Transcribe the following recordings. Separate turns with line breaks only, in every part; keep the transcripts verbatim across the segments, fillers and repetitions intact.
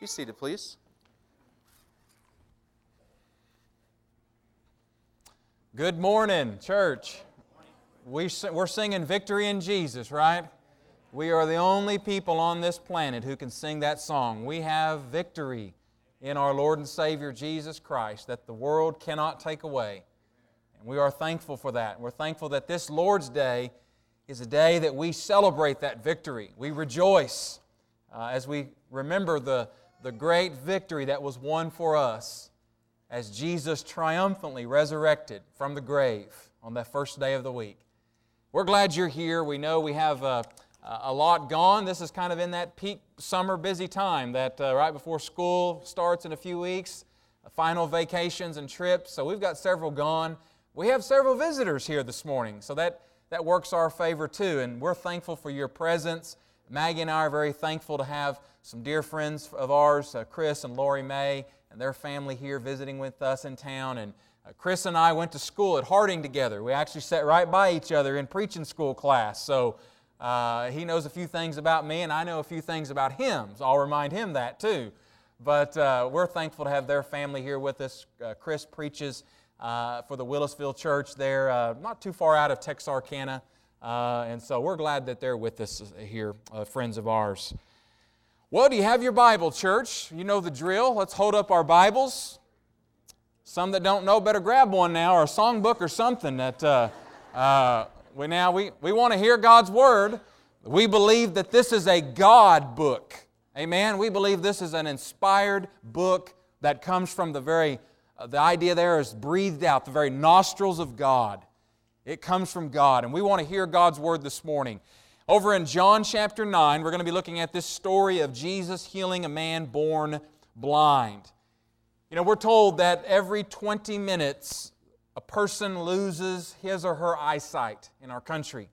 Be seated, please. Good morning, church. We, we're singing Victory in Jesus, right? We are the only people on this planet who can sing that song. We have victory in our Lord and Savior Jesus Christ that the world cannot take away. And we are thankful for that. We're thankful that this Lord's Day is a day that we celebrate that victory. We rejoice uh, as we remember the, the great victory that was won for us as Jesus triumphantly resurrected from the grave on that first day of the week. We're glad you're here. We know we have a, a lot gone. This is kind of in that peak summer busy time that uh, right before school starts in a few weeks, final vacations and trips. So we've got several gone. We have several visitors here this morning, so that, that works our favor too, and we're thankful for your presence. Maggie and I are very thankful to have some dear friends of ours, uh, Chris and Lori May, and their family here visiting with us in town. And uh, Chris and I went to school at Harding together. We actually sat right by each other in preaching school class, so uh, he knows a few things about me, and I know a few things about him, so I'll remind him that too. But uh, we're thankful to have their family here with us. Uh, Chris preaches Uh, for the Willisville Church there, uh, not too far out of Texarkana. Uh, and so we're glad that they're with us here, uh, friends of ours. Well, do you have your Bible, church? You know the drill. Let's hold up our Bibles. Some that don't know better grab one now, or a songbook or something. That uh, uh, we now we, we want to hear God's Word. We believe that this is a God book. Amen? We believe this is an inspired book that comes from the very The idea there is breathed out, the very nostrils of God. It comes from God, and we want to hear God's Word this morning. Over in John chapter nine, we're going to be looking at this story of Jesus healing a man born blind. You know, we're told that every twenty minutes, a person loses his or her eyesight in our country.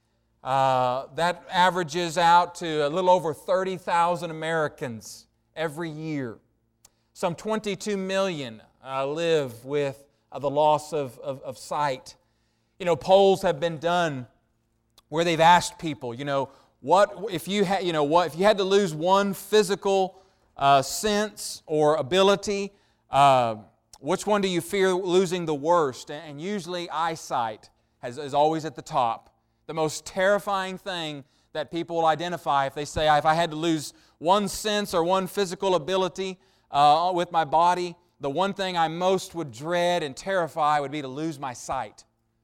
Uh, that averages out to a little over thirty thousand Americans every year. Some twenty-two million Uh, live with uh, the loss of, of, of sight. You know, polls have been done where they've asked people, you know, what if you had, you know, what if you had to lose one physical uh, sense or ability, uh, which one do you fear losing the worst? And usually eyesight has, is always at the top. The most terrifying thing that people will identify if they say, if I had to lose one sense or one physical ability uh, with my body, the one thing I most would dread and terrify would be to lose my sight.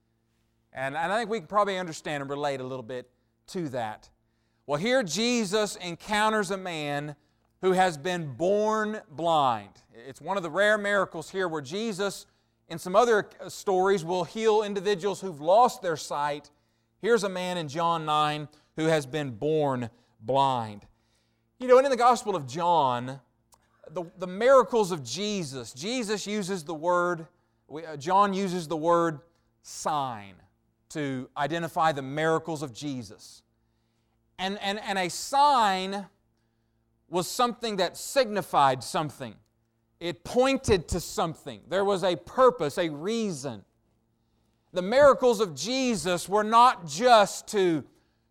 And, and I think we can probably understand and relate a little bit to that. Well, here Jesus encounters a man who has been born blind. It's one of the rare miracles here where Jesus, in some other stories, will heal individuals who've lost their sight. Here's a man in John nine who has been born blind. You know, and in the Gospel of John, The, the miracles of Jesus, Jesus uses the word, uh, John uses the word sign to identify the miracles of Jesus. And, and, and a sign was something that signified something. It pointed to something. There was a purpose, a reason. The miracles of Jesus were not just to,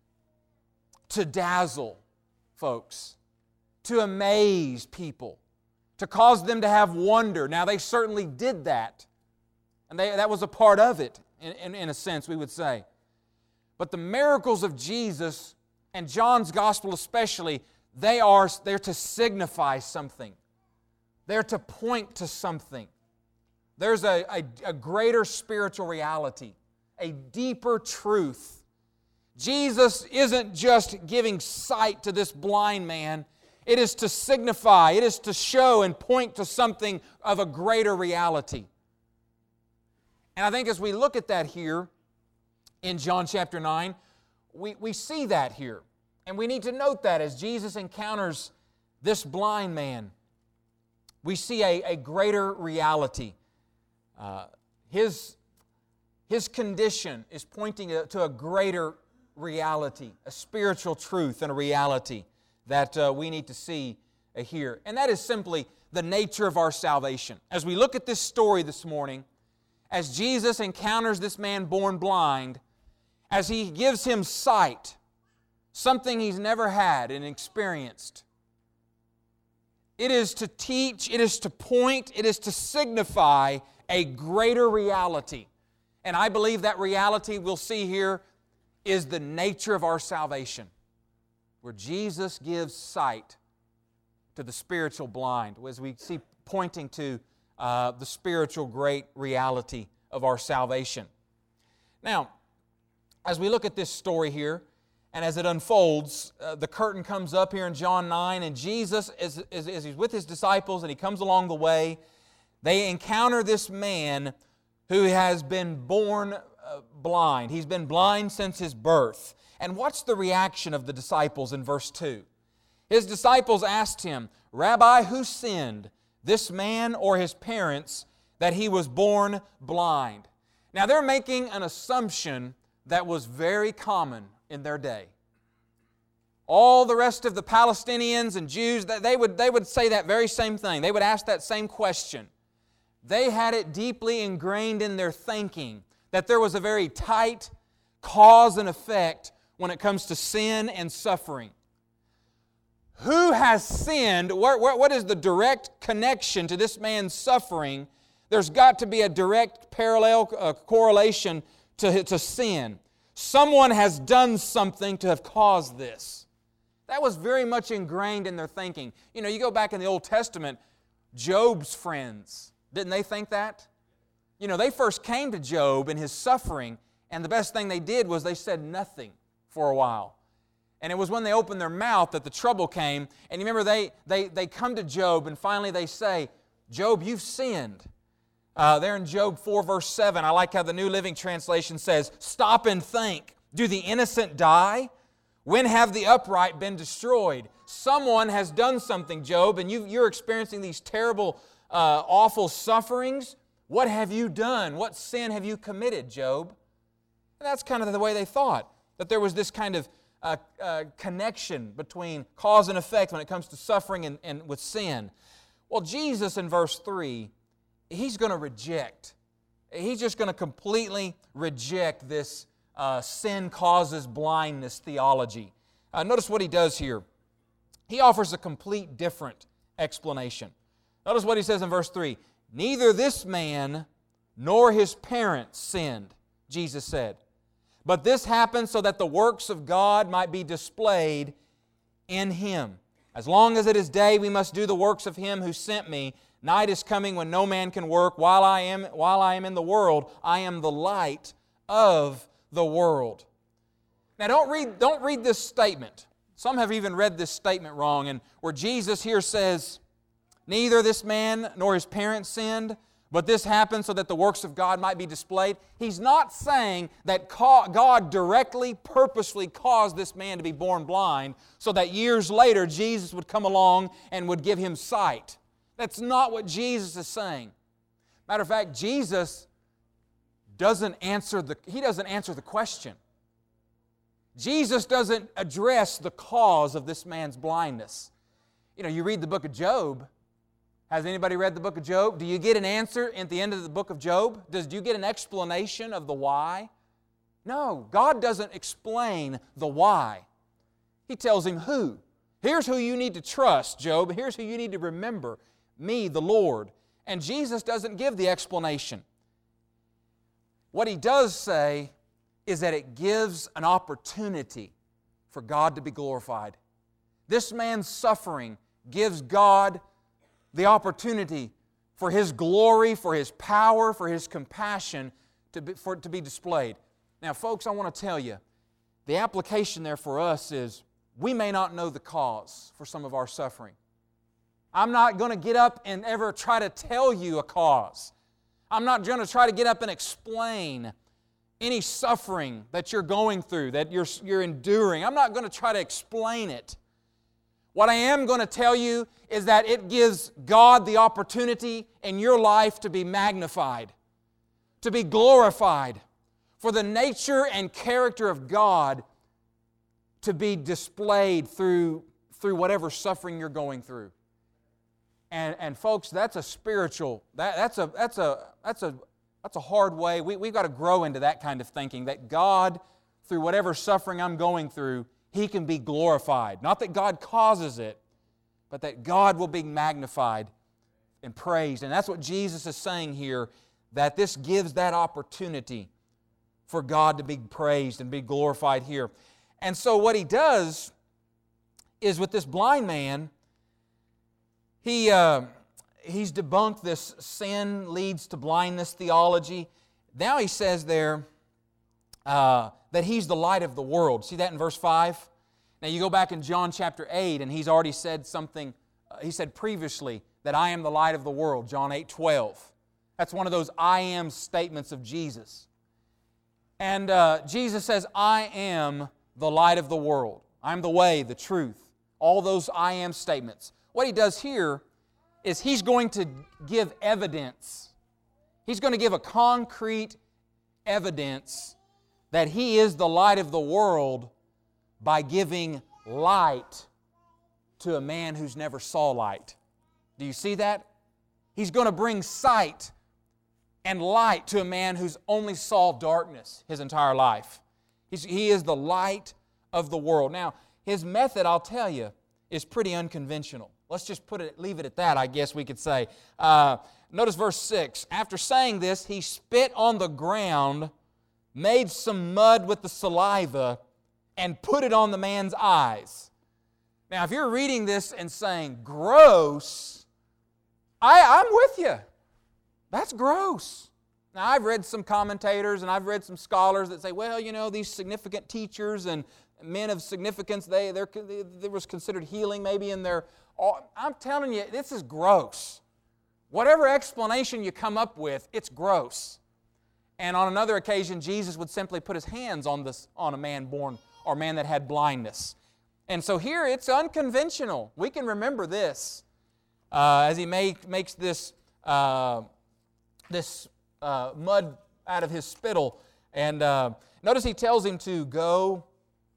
to dazzle folks, to amaze people, to cause them to have wonder. Now, they certainly did that. And they, that was a part of it, in, in, in a sense, we would say. But the miracles of Jesus, and John's Gospel especially, they are they're to signify something. They're to point to something. There's a, a, a greater spiritual reality, a deeper truth. Jesus isn't just giving sight to this blind man. It is to signify, it is to show and point to something of a greater reality. And I think as we look at that here in John chapter nine, we, we see that here. And we need to note that as Jesus encounters this blind man, we see a, a greater reality. Uh, his, his condition is pointing to a greater reality, a spiritual truth and a reality that uh, we need to see uh, here. And that is simply the nature of our salvation. As we look at this story this morning, as Jesus encounters this man born blind, as He gives him sight, something he's never had and experienced, It is to teach, it is to point, it is to signify a greater reality. And I believe that reality we'll see here is the nature of our salvation, where Jesus gives sight to the spiritual blind, as we see pointing to uh, the spiritual great reality of our salvation. Now, as we look at this story here, and as it unfolds, uh, the curtain comes up here in John nine, and Jesus, as, as, as He's with His disciples and He comes along the way, they encounter this man who has been born uh, blind. He's been blind since his birth. And what's the reaction of the disciples in verse two? His disciples asked Him, "Rabbi, who sinned, this man or his parents, that he was born blind?" Now they're making an assumption that was very common in their day. All the rest of the Palestinians and Jews, they would, they would say that very same thing. They would ask that same question. They had it deeply ingrained in their thinking that there was a very tight cause and effect when it comes to sin and suffering. Who has sinned? What, what is the direct connection to this man's suffering? There's got to be a direct parallel uh, correlation to, to sin. Someone has done something to have caused this. That was very much ingrained in their thinking. You know, you go back in the Old Testament, Job's friends, didn't they think that? You know, they first came to Job in his suffering, and the best thing they did was they said nothing for a while. And it was when they opened their mouth that the trouble came. And you remember, they, they, they come to Job, and finally they say, "Job, you've sinned." Uh, there in Job four, verse seven, I like how the New Living Translation says, "Stop and think. Do the innocent die? When have the upright been destroyed?" Someone has done something, Job, and you, you're experiencing these terrible, uh, awful sufferings. What have you done? What sin have you committed, Job? And that's kind of the way they thought, that there was this kind of uh, uh, connection between cause and effect when it comes to suffering and, and with sin. Well, Jesus in verse three, He's going to reject. He's just going to completely reject this uh, sin causes blindness theology. Uh, notice what He does here. He offers a complete different explanation. Notice what He says in verse three. "Neither this man nor his parents sinned," Jesus said, "but this happened so that the works of God might be displayed in him. As long as it is day, we must do the works of Him who sent me. Night is coming when no man can work. While I am, while I am in the world, I am the light of the world." Now don't read, don't read this statement. Some have even read this statement wrong, and where Jesus here says, "Neither this man nor his parents sinned, but this happened so that the works of God might be displayed." He's not saying that God directly, purposely caused this man to be born blind so that years later Jesus would come along and would give him sight. That's not what Jesus is saying. Matter of fact, Jesus doesn't answer the, He doesn't answer the question. Jesus doesn't address the cause of this man's blindness. You know, you read the book of Job. Has anybody read the book of Job? Do you get an answer at the end of the book of Job? Does, do you get an explanation of the why? No, God doesn't explain the why. He tells him who. Here's who you need to trust, Job. Here's who you need to remember. Me, the Lord. And Jesus doesn't give the explanation. What He does say is that it gives an opportunity for God to be glorified. This man's suffering gives God the opportunity for His glory, for His power, for His compassion to be, for it to be displayed. Now, folks, I want to tell you, the application there for us is we may not know the cause for some of our suffering. I'm not going to get up and ever try to tell you a cause. I'm not going to try to get up and explain any suffering that you're going through, that you're, you're enduring. I'm not going to try to explain it. What I am going to tell you is that it gives God the opportunity in your life to be magnified, to be glorified, for the nature and character of God to be displayed through, through whatever suffering you're going through. And, and folks, that's a spiritual, that, that's a that's a that's a that's a hard way. We, we've got to grow into that kind of thinking, that God, through whatever suffering I'm going through, He can be glorified. Not that God causes it, but that God will be magnified and praised. And that's what Jesus is saying here, that this gives that opportunity for God to be praised and be glorified here. And so what He does is with this blind man, he uh, he's debunked this sin leads to blindness theology. Now He says there uh, that He's the light of the world. See that in verse five? Now you go back in John chapter eight, and He's already said something. Uh, he said previously that I am the light of the world, John eight twelve. That's one of those I am statements of Jesus. And uh, Jesus says, I am the light of the world. I'm the way, the truth. All those I am statements. What He does here is He's going to give evidence. He's going to give a concrete evidence that He is the light of the world by giving light to a man who's never saw light. Do you see that? He's going to bring sight and light to a man who's only saw darkness his entire life. He's, he is the light of the world. Now, His method, I'll tell you, is pretty unconventional. Let's just put it, leave it at that, I guess we could say. Uh, notice verse six. After saying this, He spit on the ground, made some mud with the saliva, and put it on the man's eyes. Now, if you're reading this and saying, gross, I, I'm with you. That's gross. Now, I've read some commentators and I've read some scholars that say, well, you know, these significant teachers and men of significance, they, there was considered healing maybe in their... I'm telling you, this is gross. Whatever explanation you come up with, it's gross. And on another occasion, Jesus would simply put His hands on, this, on a man born or a man that had blindness. And so here it's unconventional. We can remember this uh, as He make, makes this... Uh, this uh, mud out of His spittle. And uh, notice He tells him to go,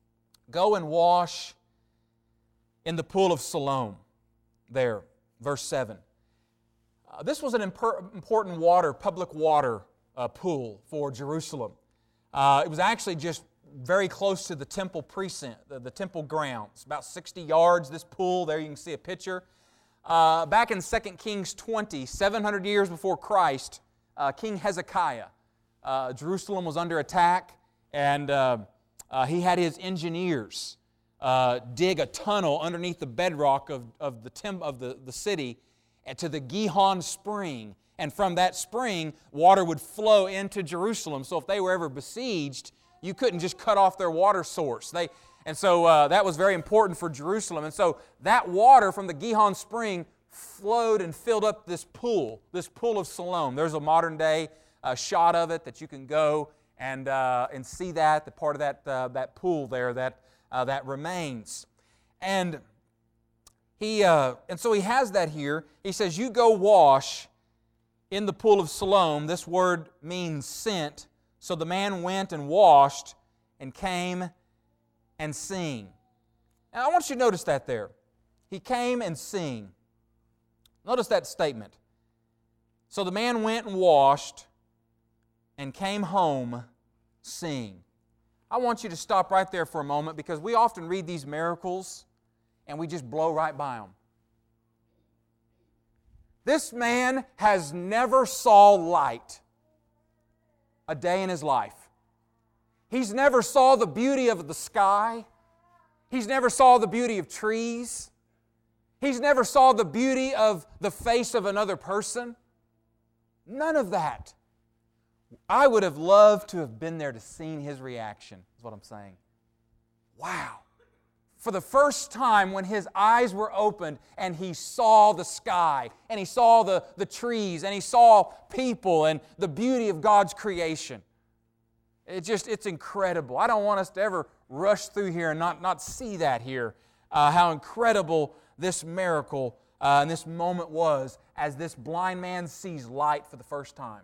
go and wash in the pool of Siloam. There, verse seven. Uh, this was an imper- important water, public water uh, pool for Jerusalem. Uh, it was actually just very close to the temple precinct, the, the temple grounds. About sixty yards, this pool. There you can see a picture. Uh, back in Second Kings twenty, seven hundred years before Christ, uh, King Hezekiah, uh, Jerusalem was under attack, and uh, uh, he had his engineers uh, dig a tunnel underneath the bedrock of, of, the, tem- of the, the city to the Gihon Spring. And from that spring, water would flow into Jerusalem. So if they were ever besieged, you couldn't just cut off their water source. They And so uh, that was very important for Jerusalem. And so that water from the Gihon Spring flowed and filled up this pool, this pool of Siloam. There's a modern day uh, shot of it that you can go and uh, and see that, the part of that uh, that pool there that uh, that remains. And he uh, and so he has that here. He says, "You go wash in the pool of Siloam." This word means sent. So the man went and washed and came and sing. Now I want you to notice that there. He came and sing. Notice that statement. So the man went and washed and came home sing. I want you to stop right there for a moment because we often read these miracles and we just blow right by them. This man has never saw light a day in his life. He's never saw the beauty of the sky. He's never saw the beauty of trees. He's never saw the beauty of the face of another person. None of that. I would have loved to have been there to see his reaction, is what I'm saying. Wow. For the first time when his eyes were opened and he saw the sky and he saw the, the trees and he saw people and the beauty of God's creation. It just, it's incredible. I don't want us to ever rush through here and not, not see that here, uh, how incredible this miracle uh, and this moment was as this blind man sees light for the first time.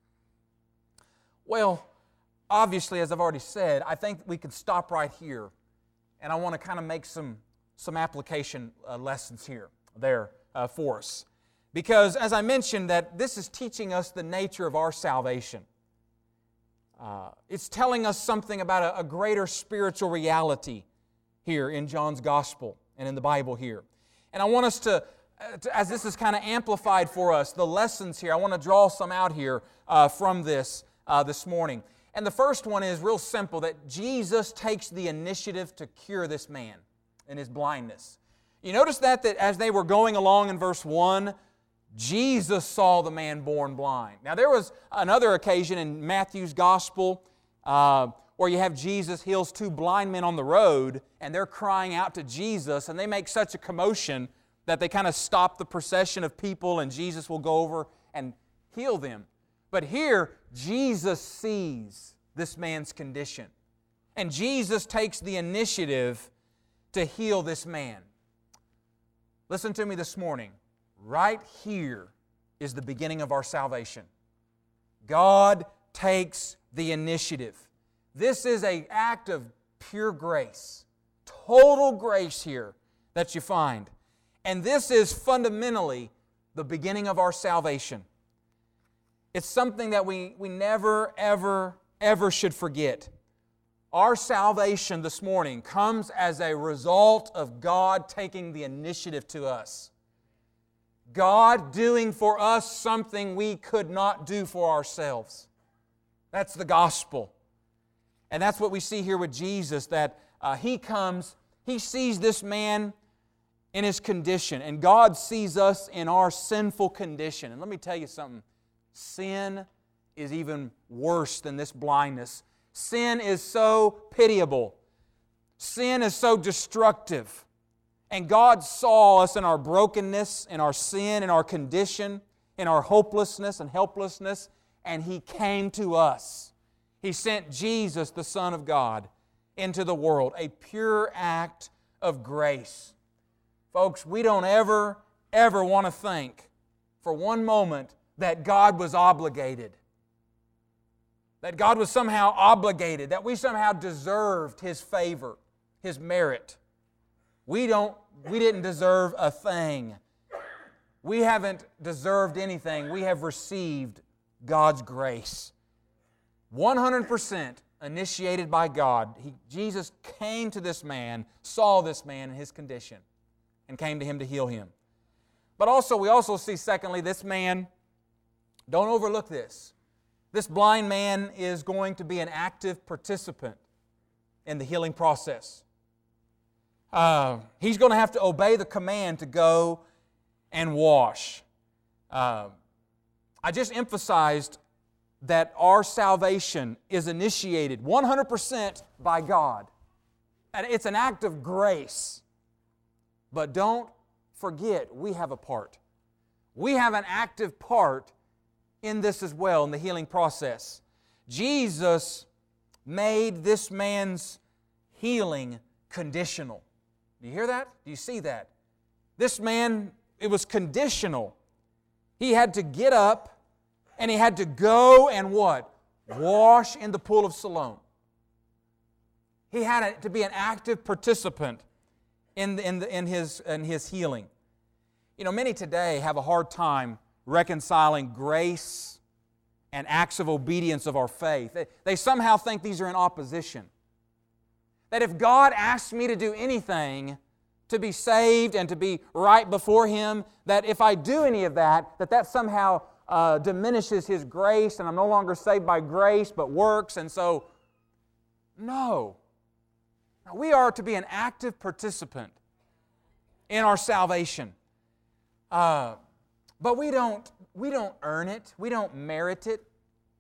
Well, obviously, as I've already said, I think we can stop right here. And I want to kind of make some, some application uh, lessons here, there uh, for us. Because as I mentioned, that this is teaching us the nature of our salvation. Uh, it's telling us something about a, a greater spiritual reality here in John's Gospel and in the Bible here. And I want us to, as this is kind of amplified for us, the lessons here, I want to draw some out here uh, from this uh, this morning. And the first one is real simple, that Jesus takes the initiative to cure this man in his blindness. You notice that, that as they were going along in verse one, Jesus saw the man born blind. Now there was another occasion in Matthew's Gospel uh, where you have Jesus heals two blind men on the road, and they're crying out to Jesus, and they make such a commotion that they kind of stop the procession of people, and Jesus will go over and heal them. But here, Jesus sees this man's condition, and Jesus takes the initiative to heal this man. Listen to me this morning. Right here is the beginning of our salvation. God takes the initiative. This is an act of pure grace, total grace here that you find. And this is fundamentally the beginning of our salvation. It's something that we, we never, ever, ever should forget. Our salvation this morning comes as a result of God taking the initiative to us. God doing for us something we could not do for ourselves. That's the gospel. And that's what we see here with Jesus, that uh, He comes, He sees this man in his condition, and God sees us in our sinful condition. And let me tell you something, sin is even worse than this blindness. Sin is so pitiable. Sin is so destructive. And God saw us in our brokenness, in our sin, in our condition, in our hopelessness and helplessness, and He came to us. He sent Jesus, the Son of God, into the world, a pure act of grace. Folks, we don't ever, ever want to think for one moment that God was obligated. That God was somehow obligated, that we somehow deserved His favor, His merit. We don't, we didn't deserve a thing. We haven't deserved anything. We have received God's grace. one hundred percent initiated by God. He, Jesus came to this man, saw this man in his condition, and came to him to heal him. But also, we also see, secondly, this man, don't overlook this. This blind man is going to be an active participant in the healing process. Uh, he's going to have to obey the command to go and wash. Uh, I just emphasized that our salvation is initiated one hundred percent by God. And it's an act of grace. But don't forget, we have a part. We have an active part in this as well, in the healing process. Jesus made this man's healing conditional. Do you hear that? Do you see that? This man, it was conditional. He had to get up and he had to go and what? Wash in the pool of Siloam. He had to be an active participant in, the, in, the, in, his, in his healing. You know, many today have a hard time reconciling grace and acts of obedience of our faith. They, they somehow think these are in opposition. That if God asks me to do anything to be saved and to be right before Him, that if I do any of that, that that somehow uh, diminishes His grace and I'm no longer saved by grace but works. And so, no. We are to be an active participant in our salvation. Uh, but we don't, we don't earn it. We don't merit it.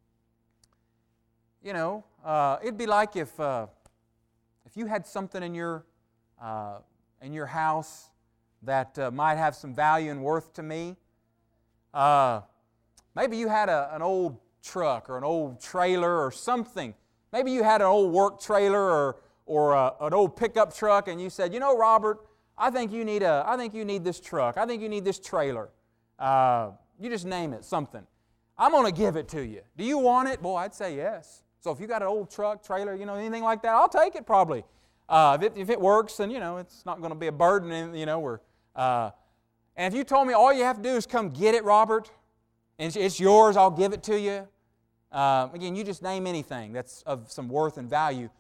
You know, uh, it'd be like if, uh, if you had something in your, uh, in your house that uh, might have some value and worth to me. Uh, maybe you had a, an old truck or an old trailer or something. Maybe you had an old work trailer or or a, an old pickup truck, and you said, you know, Robert, I think you need a, I think you need this truck. I think you need this trailer. Uh, you just name it, something. I'm going to give it to you. Do you want it? Boy, I'd say yes. So if you got an old truck, trailer, you know, anything like that, I'll take it probably. Uh, if, it, if it works, then, you know, it's not going to be a burden, you know. We're, uh, and if you told me all you have to do is come get it, Robert, and it's, it's yours, I'll give it to you. Uh, again, you just name anything that's of some worth and value.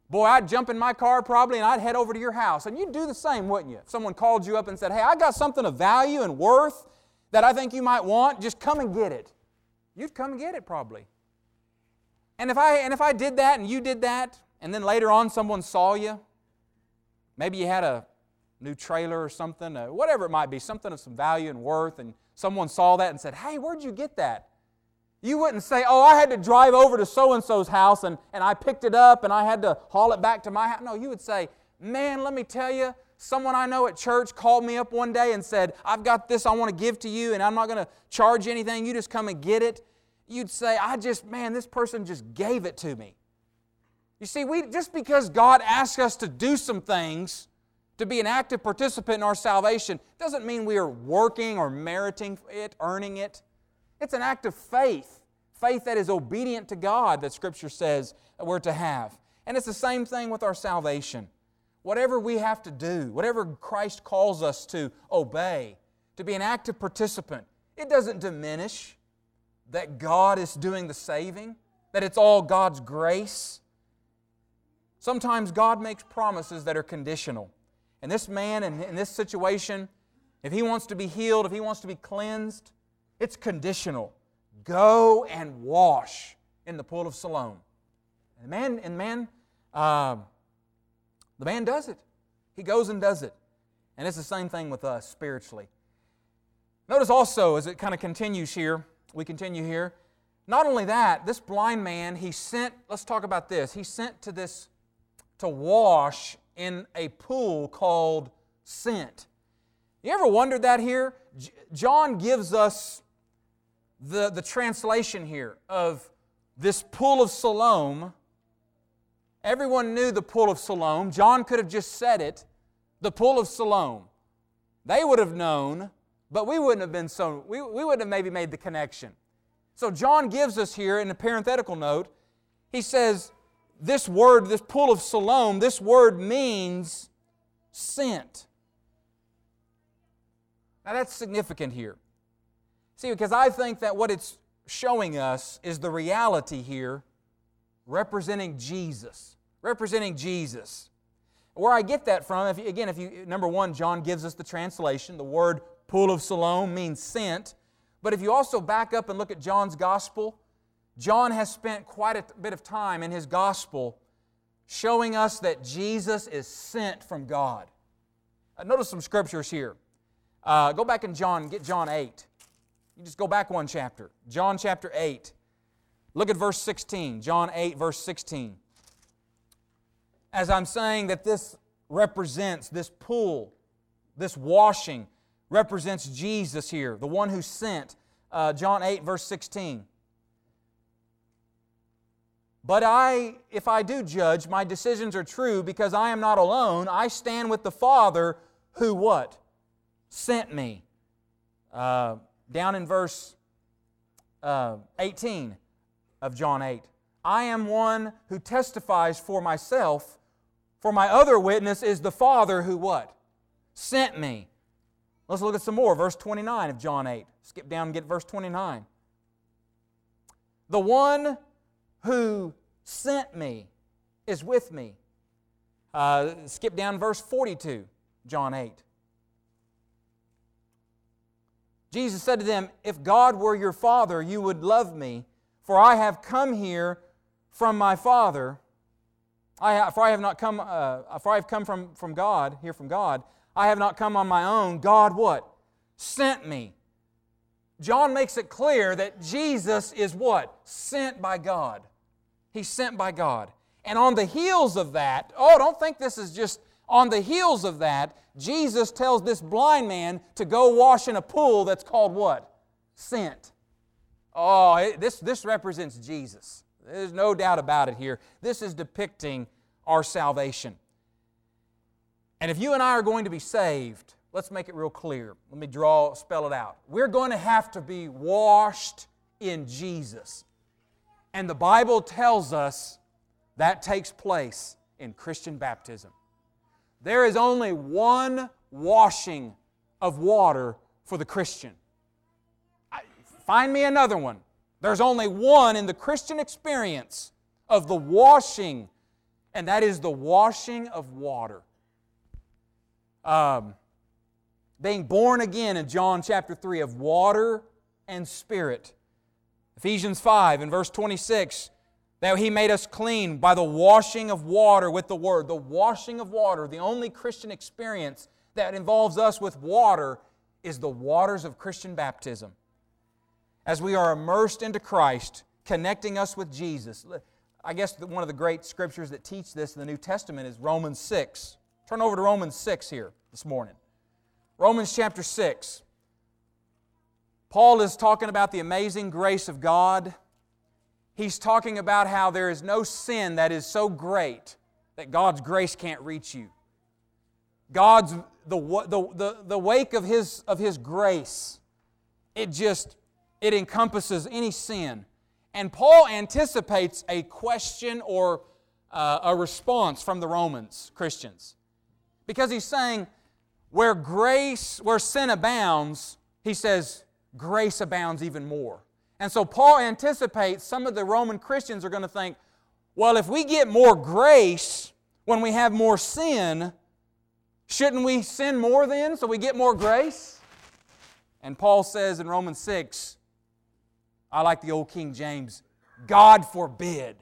Boy, I'd jump in my car probably and I'd head over to your house. And you'd do the same, wouldn't you? If someone called you up and said, hey, I got something of value and worth that I think you might want, just come and get it. You'd come and get it probably. And if I and if I did that and you did that, and then later on someone saw you, maybe you had a new trailer or something, uh, whatever it might be, something of some value and worth, and someone saw that and said, hey, where'd you get that? You wouldn't say, oh, I had to drive over to so-and-so's house and, and I picked it up and I had to haul it back to my house. No, you would say, man, let me tell you, someone I know at church called me up one day and said, I've got this I want to give to you and I'm not going to charge you anything. You just come and get it. You'd say, I just, man, this person just gave it to me. You see, we just because God asks us to do some things, to be an active participant in our salvation, doesn't mean we are working or meriting it, earning it. It's an act of faith, faith that is obedient to God that Scripture says that we're to have. And it's the same thing with our salvation. Whatever we have to do, whatever Christ calls us to obey, to be an active participant, it doesn't diminish that God is doing the saving, that it's all God's grace. Sometimes God makes promises that are conditional. And this man in, in this situation, if he wants to be healed, if he wants to be cleansed, it's conditional. Go and wash in the pool of Siloam. And the man, and man uh, the man does it. He goes and does it. And it's the same thing with us spiritually. Notice also, as it kind of continues here, we continue here, not only that, this blind man, he sent, let's talk about this, he sent to this, to wash in a pool called Sent. You ever wondered that here? J- John gives us the, the translation here of this pool of Siloam. Everyone knew the pool of Siloam. John could have just said it, the pool of Siloam. They would have known, but we wouldn't have been so, we, we wouldn't have maybe made the connection. So John gives us here in a parenthetical note, he says, this word, this pool of Siloam, this word means sent. Now that's significant here. See, because I think that what it's showing us is the reality here representing Jesus. Representing Jesus. Where I get that from, if you, again, if you number one, John gives us the translation. The word pool of Siloam means sent. But if you also back up and look at John's gospel, John has spent quite a bit of time in his gospel showing us that Jesus is sent from God. Uh, notice some scriptures here. Uh, go back in John, get John eight. You just go back one chapter. John chapter eight. Look at verse sixteen. John eight, verse sixteen. As I'm saying that this represents, this pool, this washing, represents Jesus here, the one who sent. Uh, John eight, verse sixteen. But I, if I do judge, my decisions are true because I am not alone. I stand with the Father who what? Sent me. Uh, down in verse uh, eighteen of John eight. I am one who testifies for myself, for my other witness is the Father who what? Sent me. Let's look at some more. Verse twenty-nine of John eight. Skip down and get verse twenty-nine. The one who sent me is with me. Uh, skip down verse forty-two, John eight. Jesus said to them, if God were your Father, you would love me, for I have come here from my Father. I have, for I have not come, uh, for I have come from, from God, here from God. I have not come on my own. God what? Sent me. John makes it clear that Jesus is what? Sent by God. He's sent by God. And on the heels of that, oh, don't think this is just, on the heels of that, Jesus tells this blind man to go wash in a pool that's called what? Sent. Oh, it, this, this represents Jesus. There's no doubt about it here. This is depicting our salvation. And if you and I are going to be saved, let's make it real clear. Let me draw, spell it out. We're going to have to be washed in Jesus. And the Bible tells us that takes place in Christian baptism. There is only one washing of water for the Christian. Find me another one. There's only one in the Christian experience of the washing and that is the washing of water. Um, being born again in John chapter three of water and Spirit. Ephesians five and verse twenty-six, that He made us clean by the washing of water with the Word. The washing of water, the only Christian experience that involves us with water, is the waters of Christian baptism. As we are immersed into Christ, connecting us with Jesus. I guess one of the great scriptures that teach this in the New Testament is Romans six. Turn over to Romans six here this morning. Romans chapter six. Paul is talking about the amazing grace of God. He's talking about how there is no sin that is so great that God's grace can't reach you. God's, the, the, the, the wake of His, of His grace, it just, it encompasses any sin. And Paul anticipates a question or uh, a response from the Romans Christians. Because he's saying, where grace, where sin abounds, he says, grace abounds even more. And so Paul anticipates some of the Roman Christians are going to think, well, if we get more grace when we have more sin, shouldn't we sin more then so we get more grace? And Paul says in Romans six, I like the old King James, God forbid.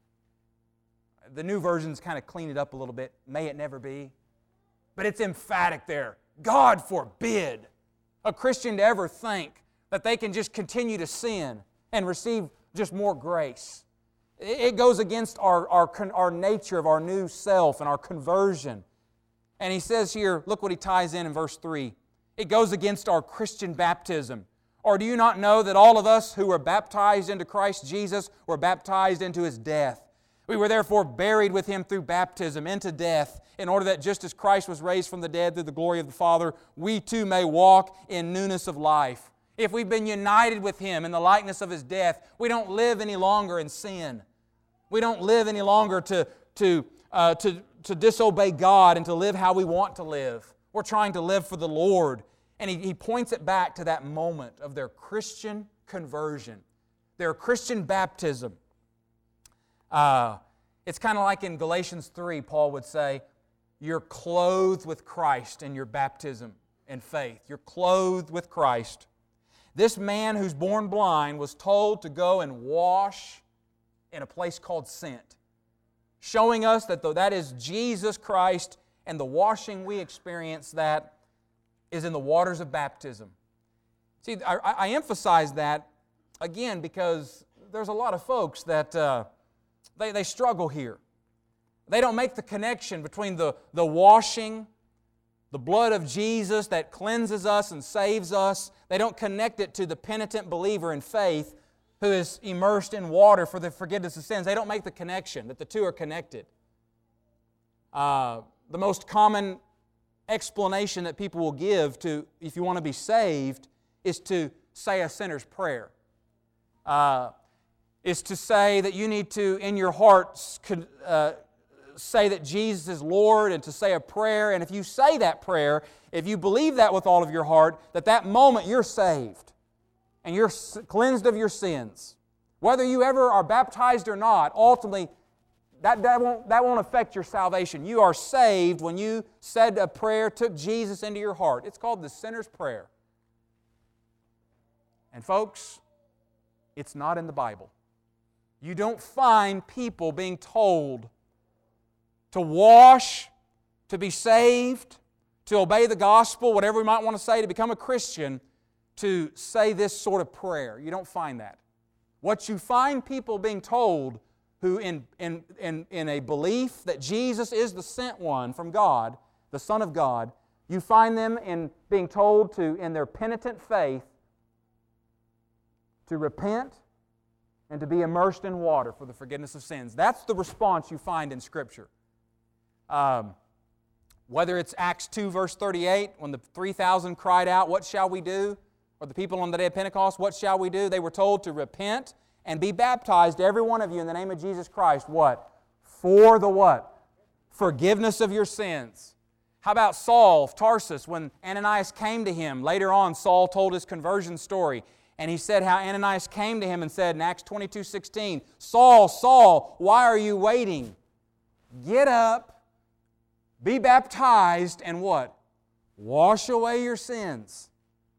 The new versions kind of clean it up a little bit. May it never be. But it's emphatic there. God forbid a Christian to ever think that they can just continue to sin and receive just more grace. It goes against our, our, our nature of our new self and our conversion. And he says here, look what he ties in in verse three. It goes against our Christian baptism. Or do you not know that all of us who were baptized into Christ Jesus were baptized into His death? We were therefore buried with Him through baptism into death, in order that just as Christ was raised from the dead through the glory of the Father, we too may walk in newness of life. If we've been united with Him in the likeness of His death, we don't live any longer in sin. We don't live any longer to, to, uh, to, to disobey God and to live how we want to live. We're trying to live for the Lord. And he, he points it back to that moment of their Christian conversion, their Christian baptism. Uh, it's kind of like in Galatians three, Paul would say, you're clothed with Christ in your baptism and faith. You're clothed with Christ. This man who's born blind was told to go and wash in a place called Sent, showing us that though that is Jesus Christ, and the washing we experience that is in the waters of baptism. See, I, I emphasize that, again, because there's a lot of folks that uh, they, they struggle here. They don't make the connection between the, the washing, the blood of Jesus that cleanses us and saves us. They don't connect it to the penitent believer in faith who is immersed in water for the forgiveness of sins. They don't make the connection, that the two are connected. Uh, the most common explanation that people will give to, if you want to be saved, is to say a sinner's prayer. Uh, is to say that you need to, in your heart, uh, say that Jesus is Lord, and to say a prayer. And if you say that prayer, if you believe that with all of your heart, that that moment you're saved and you're cleansed of your sins. Whether you ever are baptized or not, ultimately, That, that, won't, that won't affect your salvation. You are saved when you said a prayer, took Jesus into your heart. It's called the sinner's prayer. And folks, it's not in the Bible. You don't find people being told to wash, to be saved, to obey the gospel, whatever we might want to say, to become a Christian, to say this sort of prayer. You don't find that. What you find people being told who in, in, in, in a belief that Jesus is the sent one from God, the Son of God, you find them in being told to, in their penitent faith, to repent and to be immersed in water for the forgiveness of sins. That's the response you find in Scripture. Um, whether it's Acts two, verse thirty-eight, when the three thousand cried out, "What shall we do?" Or the people on the day of Pentecost, "What shall we do?" They were told to repent and be baptized, every one of you, in the name of Jesus Christ. What? For the what? Forgiveness of your sins. How about Saul of Tarsus, when Ananias came to him? Later on, Saul told his conversion story. And he said how Ananias came to him and said in Acts twenty-two sixteen, "Saul, Saul, why are you waiting? get up, be baptized, and what? Wash away your sins.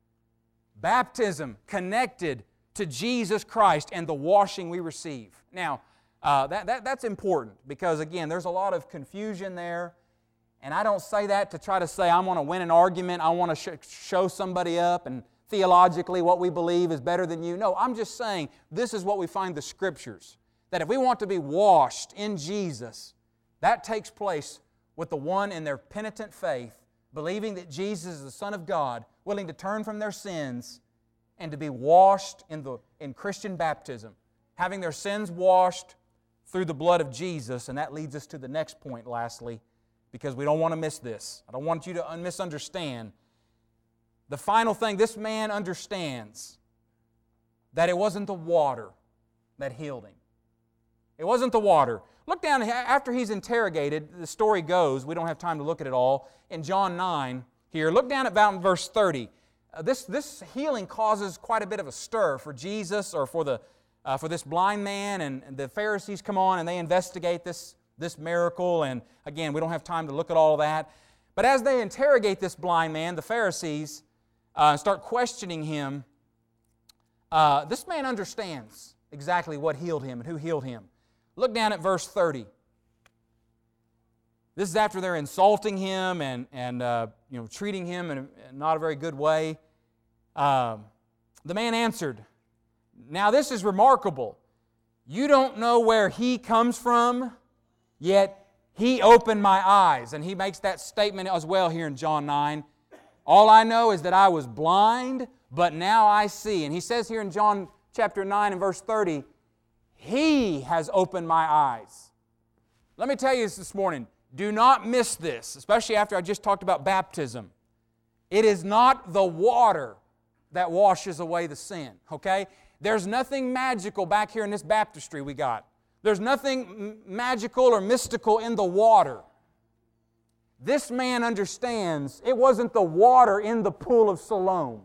Baptism connected to Jesus Christ and the washing we receive. Now, uh, that, that, that's important because, again, there's a lot of confusion there. And I don't say that to try to say I want to win an argument, I want to sh- show somebody up, and theologically what we believe is better than you. No, I'm just saying this is what we find the Scriptures. That if we want to be washed in Jesus, that takes place with the one in their penitent faith, believing that Jesus is the Son of God, willing to turn from their sins and to be washed in, the, in Christian baptism, having their sins washed through the blood of Jesus. And that leads us to the next point, lastly, because we don't want to miss this. I don't want you to misunderstand. The final thing, this man understands that it wasn't the water that healed him. It wasn't the water. Look down, after he's interrogated, the story goes, we don't have time to look at it all, in John nine here. Look down at about verse thirty. Uh, this, this healing causes quite a bit of a stir for Jesus or for, the, uh, for this blind man, and, and the Pharisees come on and they investigate this this miracle, and again, we don't have time to look at all of that. But as they interrogate this blind man, the Pharisees uh, start questioning him. Uh, this man understands exactly what healed him and who healed him. Look down at verse thirty. This is after they're insulting him and, and uh, you know, treating him in a, not a very good way. Uh, the man answered, "Now this is remarkable. You don't know where he comes from, yet He opened my eyes." And he makes that statement as well here in John nine. "All I know is that I was blind, but now I see." And he says here in John chapter nine and verse thirty, He has opened my eyes. Let me tell you this this morning, do not miss this, especially after I just talked about baptism. It is not the water that washes away the sin, okay? There's nothing magical back here in this baptistry we got. There's nothing magical or mystical in the water. This man understands it wasn't the water in the pool of Siloam.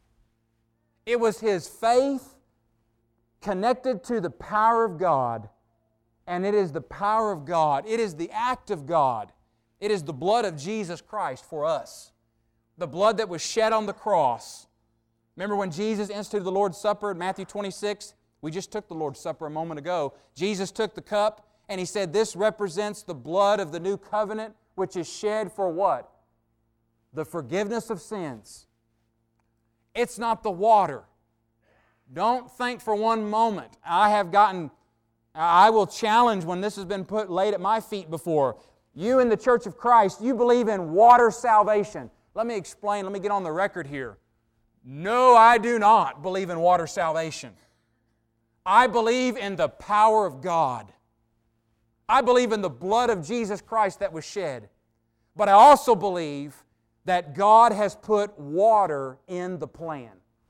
It was his faith connected to the power of God, and it is the power of God. It is the act of God. It is the blood of Jesus Christ for us. The blood that was shed on the cross. Remember when Jesus instituted the Lord's Supper in Matthew twenty-six? We just took the Lord's Supper a moment ago. Jesus took the cup and He said, "This represents the blood of the new covenant, which is shed for what? The forgiveness of sins." It's not the water. Don't think for one moment, I have gotten, I will challenge when this has been put laid at my feet before. You in the Church of Christ, you believe in water salvation. Let me explain, let me get on the record here. No, I do not believe in water salvation. I believe in the power of God. I believe in the blood of Jesus Christ that was shed. But I also believe that God has put water in the plan.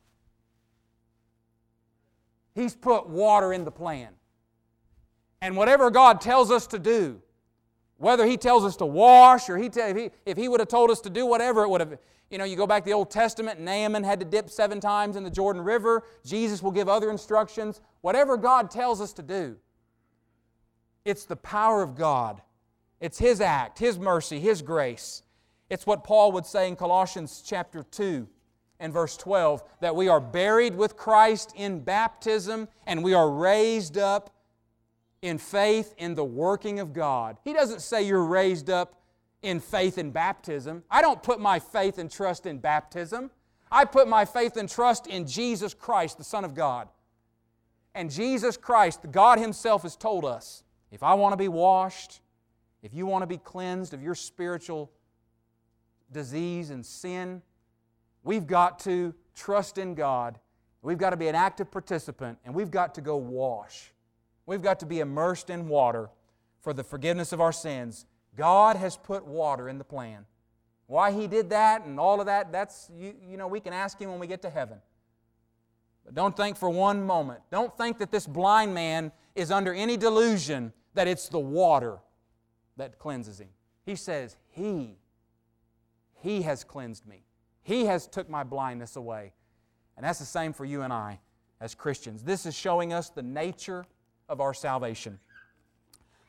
He's put water in the plan. And whatever God tells us to do, whether He tells us to wash or he te- if, he, if He would have told us to do whatever, it would have, you know, you go back to the Old Testament, Naaman had to dip seven times in the Jordan River. Jesus will give other instructions. Whatever God tells us to do, it's the power of God. It's His act, His mercy, His grace. It's what Paul would say in Colossians chapter two and verse twelve, that we are buried with Christ in baptism and we are raised up in faith in the working of God. He doesn't say you're raised up in faith in baptism. I don't put my faith and trust in baptism. I put my faith and trust in Jesus Christ, the Son of God. And Jesus Christ, God Himself has told us, if I want to be washed, if you want to be cleansed of your spiritual disease and sin, we've got to trust in God. We've got to be an active participant, and we've got to go wash. We've got to be immersed in water for the forgiveness of our sins. God has put water in the plan. Why He did that and all of that, that's, you, you know, we can ask Him when we get to heaven. But don't think for one moment, don't think that this blind man is under any delusion that it's the water that cleanses him. He says, He, He has cleansed me. He has took my blindness away. And that's the same for you and I as Christians. This is showing us the nature of our salvation.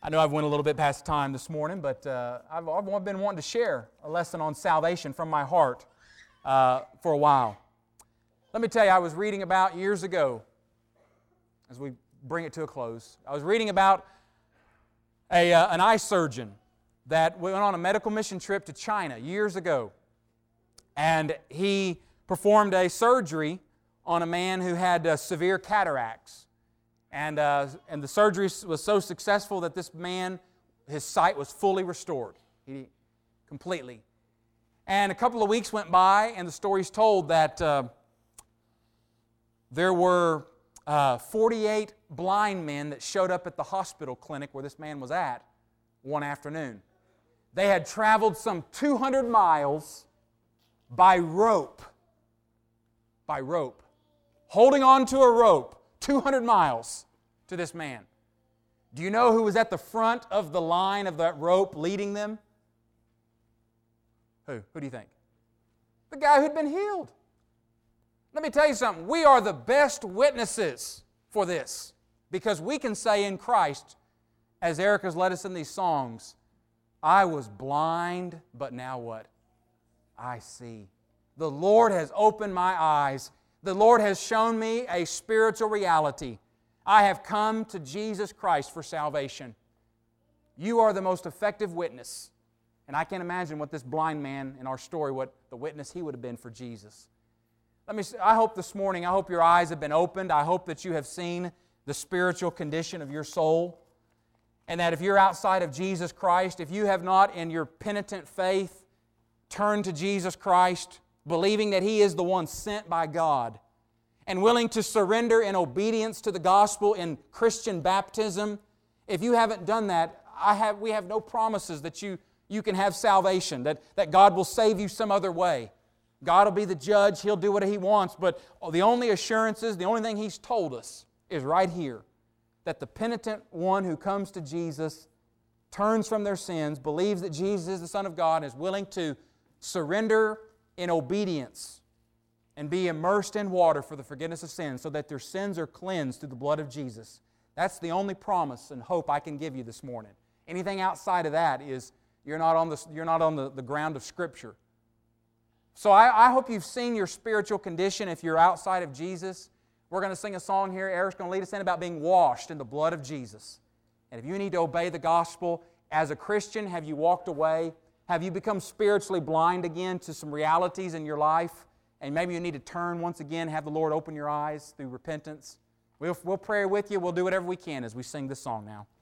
I know I've went a little bit past time this morning, but uh, I've, I've been wanting to share a lesson on salvation from my heart uh, for a while. Let me tell you, I was reading about years ago, as we bring it to a close, I was reading about a, uh, an eye surgeon that went on a medical mission trip to China years ago. And he performed a surgery on a man who had uh, severe cataracts. And, uh, and the surgery was so successful that this man, his sight was fully restored, he, completely. And a couple of weeks went by, and the story's told that uh, there were uh, forty-eight blind men that showed up at the hospital clinic where this man was at one afternoon. They had traveled some two hundred miles by rope, by rope, holding on to a rope, two hundred miles to this man. Do you know who was at the front of the line of that rope leading them? Who? Who do you think? The guy who'd been healed. Let me tell you something. We are the best witnesses for this because we can say in Christ, as Eric has led us in these songs, I was blind, but now what? I see. The Lord has opened my eyes. The Lord has shown me a spiritual reality. I have come to Jesus Christ for salvation. You are the most effective witness. And I can't imagine what this blind man in our story, what the witness he would have been for Jesus. Let me. I hope this morning, I hope your eyes have been opened. I hope that you have seen the spiritual condition of your soul. And that if you're outside of Jesus Christ, if you have not in your penitent faith turned to Jesus Christ, believing that He is the one sent by God, and willing to surrender in obedience to the gospel in Christian baptism, if you haven't done that, I have, we have no promises that you, you can have salvation, that, that God will save you some other way. God will be the judge, He'll do what He wants, but the only assurances, the only thing He's told us is right here, that the penitent one who comes to Jesus, turns from their sins, believes that Jesus is the Son of God, and is willing to surrender in obedience and be immersed in water for the forgiveness of sins so that their sins are cleansed through the blood of Jesus. That's the only promise and hope I can give you this morning. Anything outside of that is you're not on the, you're not on the, the ground of Scripture. So I, I hope you've seen your spiritual condition if you're outside of Jesus. We're going to sing a song here. Eric's going to lead us in about being washed in the blood of Jesus. And if you need to obey the gospel, as a Christian, have you walked away? Have you become spiritually blind again to some realities in your life? And maybe you need to turn once again, have the Lord open your eyes through repentance. We'll, we'll pray with you. We'll do whatever we can as we sing this song now.